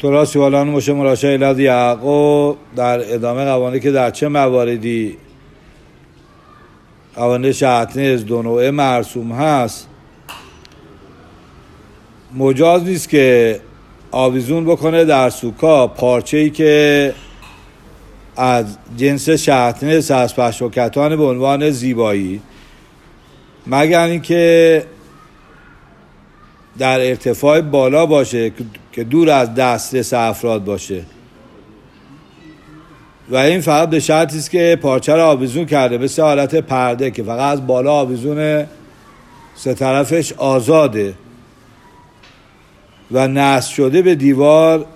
تورا سوالان مشه مراشع ایلاد یعقوب در ادامه قوانین که در چه مواردی قوانین شعطنز دو نوعه مرسوم هست، مجاز نیست که آویزون بکنه در سوکا پارچه‌ای که از جنس شعطنز از پشم و کتان به عنوان زیبایی، مگر اینکه در ارتفاع بالا باشه که دور از دسترس افراد باشه و این فقط به شرطی است که پارچه را آویزون کرده مثل حالت پرده که فقط از بالا آویزون سه طرفش آزاده و نصب شده به دیوار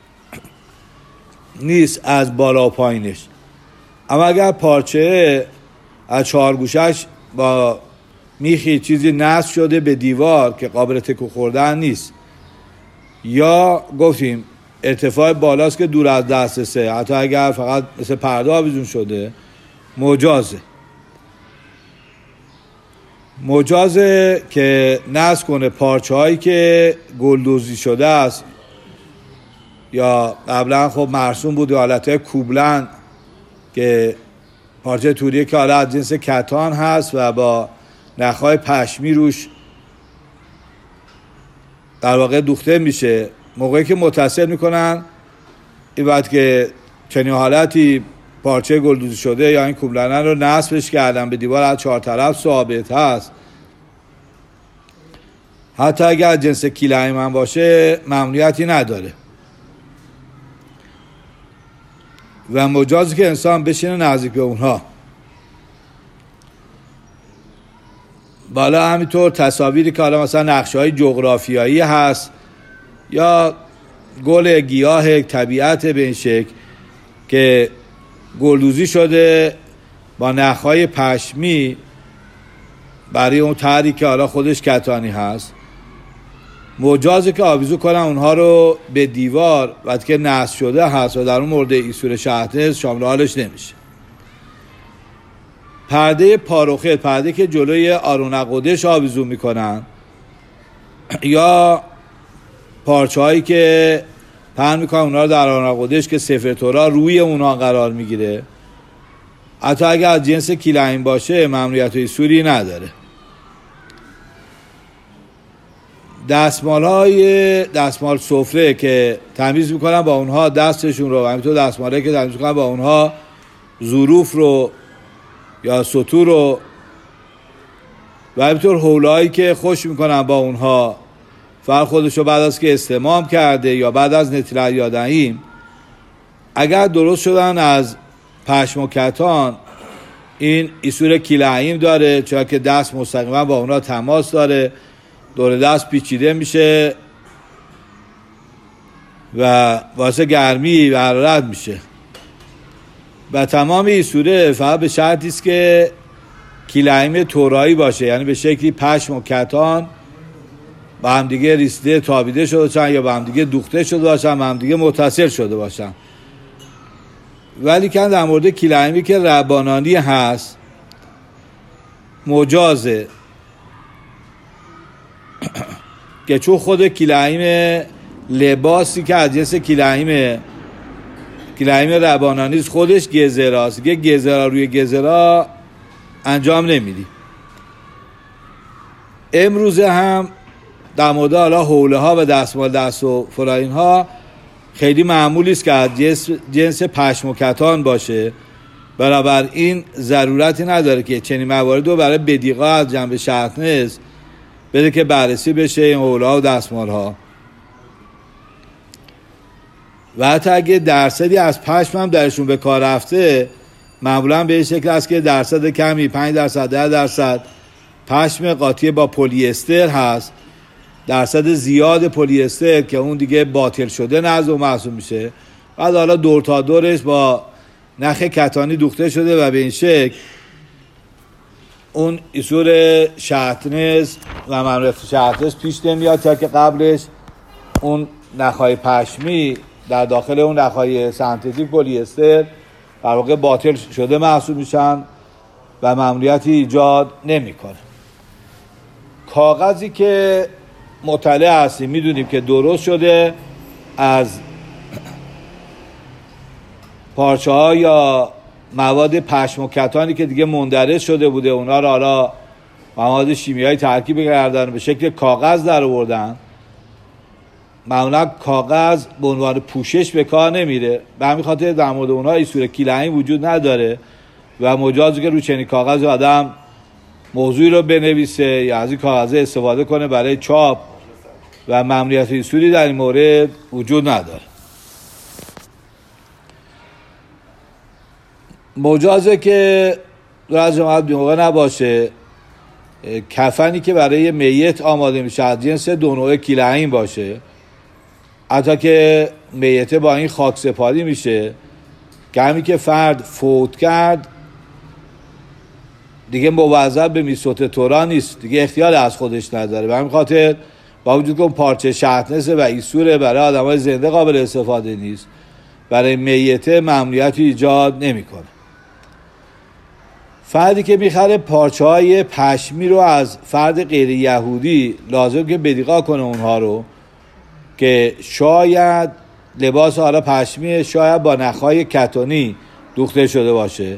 نیست از بالا و پایینش. اما اگر پارچه از چهارگوشش با میخی چیزی نصب شده به دیوار که قابل تکو خوردن نیست، یا گفتیم ارتفاع بالاست که دور از دسترسه، حتی اگر فقط مثل پرده آویزون شده، مجازه که نصب کنه پارچه هایی که گلدوزی شده است یا قبلا خب مرسوم بود حالت کوبلن که پارچه توریه که حالا از جنس کتان هست و با نخهای پشمی روش در واقع دوخته میشه. موقعی که متصل میکنن این وقت که چنین حالتی پارچه گلدوزی شده یا این کوبلنن رو نصبش کردن به دیوار از چهار طرف ثابت هست، حتی اگر جنس کیلعیم هم باشه ممنوعیتی نداره و مجازی که انسان بشینه نزدیک به اونها. بالا همینطور تصاویری که حالا مثلا نقشه‌های جغرافیایی هست یا گل گیاه طبیعت به این شکل که گلدوزی شده با نخهای پشمی برای اون طرحی که حالا خودش کتانی هست، مجازه که آویزون کنن اونها رو به دیوار وقتی که نصب شده هست و در اون مورد ایسور شعطنز شامل حالش نمیشه. پرده پاروخه، پرده که جلوی آرون قدش آویزون میکنن یا پارچه هایی که پهن میکنن اونا رو در آرون قدش که سفر تورا روی اونا قرار میگیره، حتی اگر از جنس کیلعیم باشه ممنوعیت و ایسوری نداره. دستمال سفره که تمیز میکنن با اونها دستشون رو، همینطور دستماله که تمیز میکنن با اونها ظروف رو یا سطور رو، و همینطور حولهایی که خوش میکنن با اونها فقط خودش رو بعد از که استمام کرده یا بعد از نطیل یادهیم، اگر درست شدن از پشم و کتان این ایسور کیلعیم داره، چرا که دست مستقیما با اونها تماس داره، دور دست پیچیده میشه و واسه گرمی و حرارت میشه. و تمام ایسوره فقط به شرطی است که کیلعیم تورایی باشه، یعنی به شکلی پشم و کتان با هم دیگه ریسیده تابیده شده باشن یا با هم دیگه دوخته شده باشن، با هم دیگه متصل شده باشن. ولی که در مورد کیلعیمی که ربانانی هست مجازه که چون خود کیلعیم لباسی که از جنس کیلعیم ربانانی خودش گزراست، که گزرا روی گزرا انجام نمیدی. امروزه هم در مورد حالا حوله ها و دستمال دست و فراین ها خیلی معمولی است که از جنس پشم و کتان باشه، برابر این ضرورتی نداره که چنین موارد رو برای بدیقا از جنب شعطنز بده که بررسی بشه این حوله ها و دستمال ها. و حتی اگه درصدی از پشم هم درشون به کار رفته، معمولا به این شکل است که درصد کمی 5%، 10% پشم قاطی با پلی استر هست، درصد زیاد پلی استر که اون دیگه باطل شده نزد و محسوب میشه، بعد حالا دور تا دورش با نخ کتانی دوخته شده و به این شکل اون ایسور شعطنز و ممنوعیت شعطنز پیش نمیاد، تا که قبلش اون نخهای پشمی در داخل اون نخهای سنتتیک پلی استر در واقع باطل شده محسوب میشن و ممنوعیتی ایجاد نمیکنه. کاغذی که مطلع هستیم میدونیم که درست شده از پارچه ها یا مواد پشم و کتانی که دیگه مندرس شده بوده، اونا رو حالا مواد شیمیایی ترکیب کردن به شکل کاغذ در آوردن. معمولا کاغذ به عنوان پوشش به کار نمیره، به همین خاطر در مورد اونها ایسور کیلهیم وجود نداره و مجازه که رو چنین کاغذ آدم موضوعی رو بنویسه یا از این کاغذ استفاده کنه برای چاپ و ممنوعیت ایسوری در این مورد وجود نداره. مجازه که در جماعت بیموقع نباشه. کفنی که برای میت آماده میشه از جنس 2 نوع کیلهیم باشه، حتی که میته با این خاک سپاری میشه که همین که فرد فوت کرد دیگه موظف به میثوت تورا نیست، دیگه اختیار از خودش نداره. به همین خاطر با وجود که اون پارچه شحنسه و ایسوره برای آدمای زنده قابل استفاده نیست، برای میته ممنوعیتی ایجاد نمیکنه. فردی که میخره پارچه های پشمی رو از فرد غیر یهودی لازم که بدیقا کنه اونها رو، که شاید لباس حالا پشمی شاید با نخهای کتانی دوخته شده باشه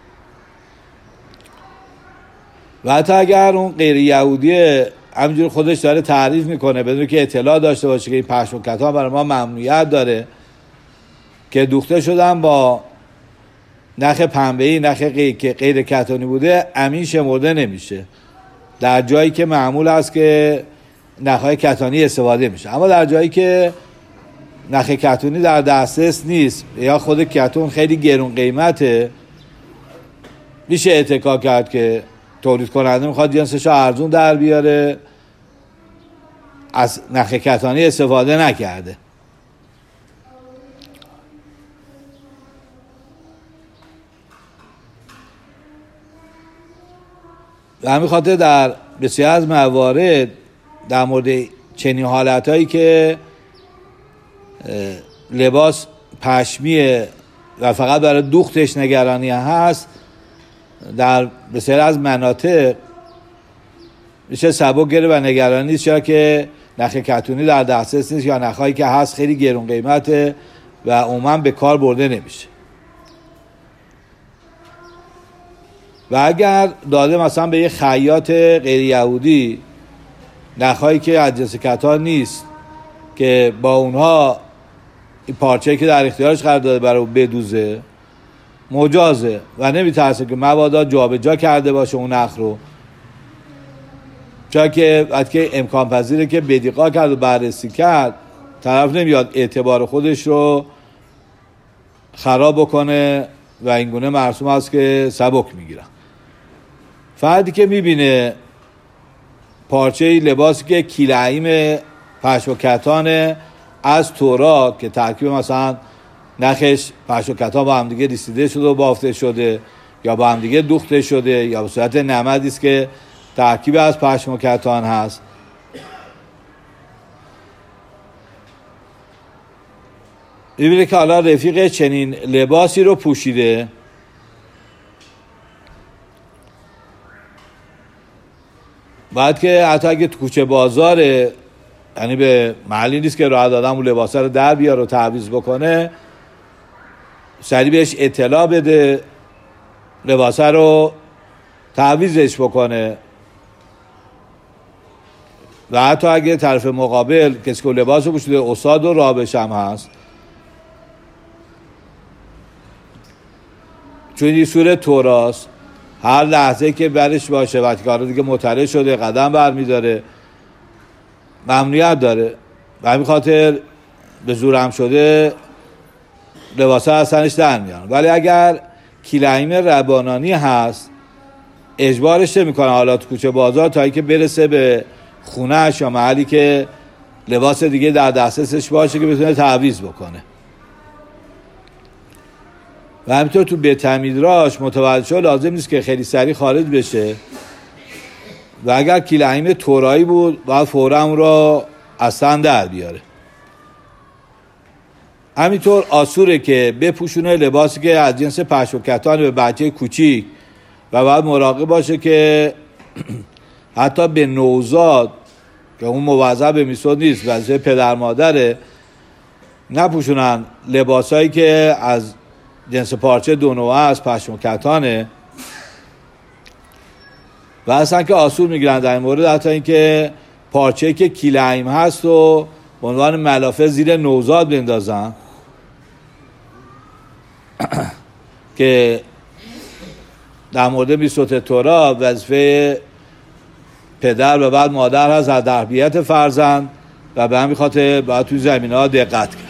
و حتی اگر اون غیر یهودی همینجور خودش داره تعریف میکنه بدون که اطلاع داشته باشه که این پشم و کتان برای ما ممنوعیت داره که دوخته شدن با نخ پنبه‌ای، نخ که غیر کتانی بوده، امین شمرده نمیشه در جایی که معمول است که نخهای کتانی استفاده میشه. اما در جایی که نخ کتانی در دسترس نیست یا خود کتون خیلی گرون قیمته، میشه اتکا کرد که تولید کننده میخواد جنسش رو ارزون در بیاره، از نخ کتانی استفاده نکرده. و همین خاطر در بسیار از موارد در مورد چنین حالتهایی که لباس پشمیه و فقط برای دوختش نگرانی هست، در بسیار از مناطق میشه سبک گره و نگرانی نیست، چرا که نخ کتونی در دسترس نیست یا نخهایی که هست خیلی گرون قیمته و عموما به کار برده نمیشه. و اگر داده مثلا به یه خیاط غیر یهودی نخهایی که از جنس کتان نیست که با اونها این پارچه‌ای که در اختیارش قرار داده برای بدوزه، مجازه و نمیترسه که مبادا جابجا کرده باشه اون نخ رو، چون که وقتی امکان پذیره که بدیقا کرد و بررسی کرد، طرف نمیاد اعتبار خودش رو خراب بکنه و اینگونه مرسوم است که سبک میگیرن. فردی که میبینه پارچه لباسی که کیلهیم پشم و کتان از تورا که ترکیب مثلا نخش پشم و کتان با هم دیگه ریسیده شده و بافته شده یا با هم دیگه دوخته شده یا به صورت نمدی است که ترکیب از پشم و کتان هست، میبینه که حالا رفیق چنین لباسی رو پوشیده بعد که حتی اگه تو کوچه بازاره، یعنی به محلی نیست که راحت آدم اون لباسا رو در بیاره و تعویض بکنه، سریع بهش اطلاع بده لباسا رو تعویضش بکنه. و حتی اگه طرف مقابل کسی که لباس رو پوشیده استاد و رابش هم هست، چون این صورت توراست، هر لحظه که برش باشه وقتی کارو دیگه مطلع شده قدم برمیداره، ممنوعیت داره و همین خاطر به زور هم شده لباسا از تنش در میان. ولی اگر کیلهیم ربانانی هست اجبارش نمیکنه حالا تو کوچه بازار تا اینکه برسه به خونه‌اش یا محلی که لباس دیگه در دسترسش باشه که بتونه تعویض بکنه. و همینطور تو بیت میدراش متوجه شد لازم نیست که خیلی سریع خارج بشه و اگر کیلهیم تورایی بود باید فوراً اون رو اصلا در بیاره. همینطور آسوره که بپوشونه لباسی که از جنس پشم و کتان به بچه کوچیک و باید مراقب باشه که حتی به نوزاد که اون موظف به میثوت نیست، وظیفه پدر مادره، نپوشونن لباسایی که از جنس پارچه دو نوعه از پشم و کتانه و اصلا که آسور میگیرن در این مورد، حتی اینکه پارچه که کیلیم هست و به عنوان ملافه زیر نوزاد بندازن که در مورد بیسوت تورا وظیفه پدر و بعد مادر هست در تربیت فرزند و به همین خاطر باید توی زمینه ها دقت کرد.